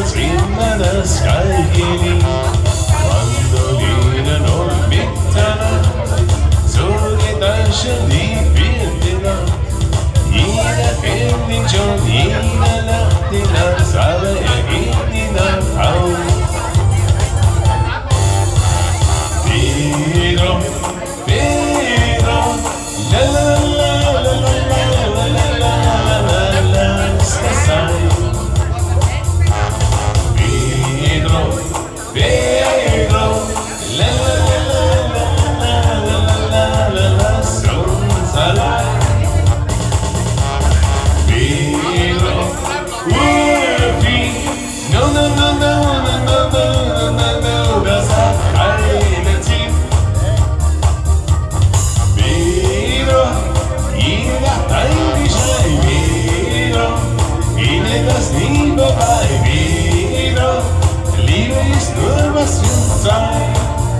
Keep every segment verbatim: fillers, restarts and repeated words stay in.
jetzt immer das gleiche Lied. Mandolinen und Mitternacht, so geht das schon die vierte Nacht. Jeder kennt ihn schon, jeder lacht ihn aus, aber er geht nie nach Haus. Pedro, Pedro, la la la la la la la la la la, lass das sein. Pedro, Pedro, la la la la la la la la, lass uns allein. Pedro, Urfi, no no no no no no no no no, das hat keine Ziel. Pedro, jeder hat ein Geschrei. Pedro, geht das nie vorbei. Pedro, Liebe ist nur was für Zeit.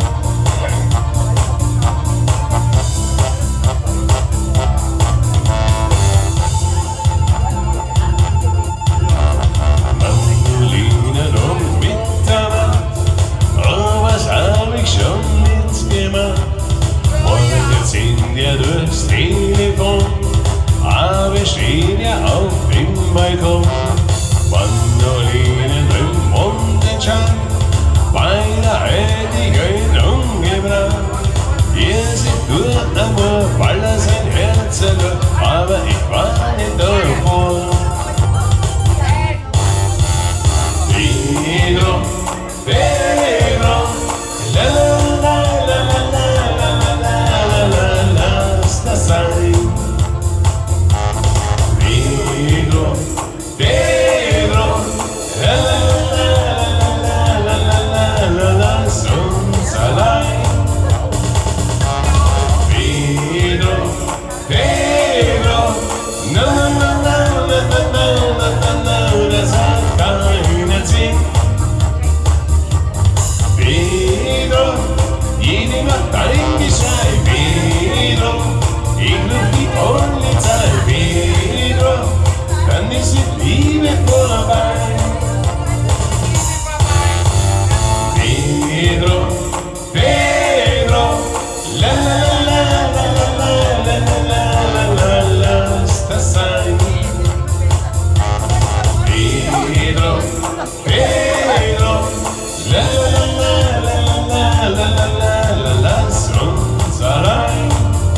Mandolinen um Mitternacht, oh, was hab ich schon mitgemacht. Wollte sind ja durchs Telefon, aber wir stehen ja auf dem Balkon. Mandolinen im Mondenschein, beinahe hätte ich ihn umgebracht. Wir sind nur Amor, weil er sein Herz erlöst, aber ich war nicht davor. Pedro, Pedro, la la la la la la la la la, lass das sein. Pedro, Pedro, la la la la la la la, lass uns allein. Pedro, Pedro, no no no no no no no no, das hat keinen Sinn. Pedro, jede macht ein Geschrei. Pedro, ich ruf die Polizei. Pedro, dann ist die Liebe vorbei. Pedro, Pedro, la la la la la la la la la, lass das sein. Pedro, Pedro, la la la la la la la la, lass uns allein.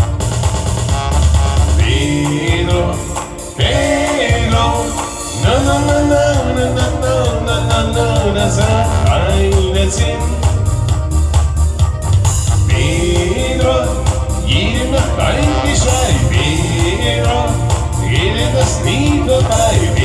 Pedro, Pedro, no no no no no no no no no, das hat keinen Sinn. Pedro, jede macht ein Geschrei. Pedro, geht das nie vorbei.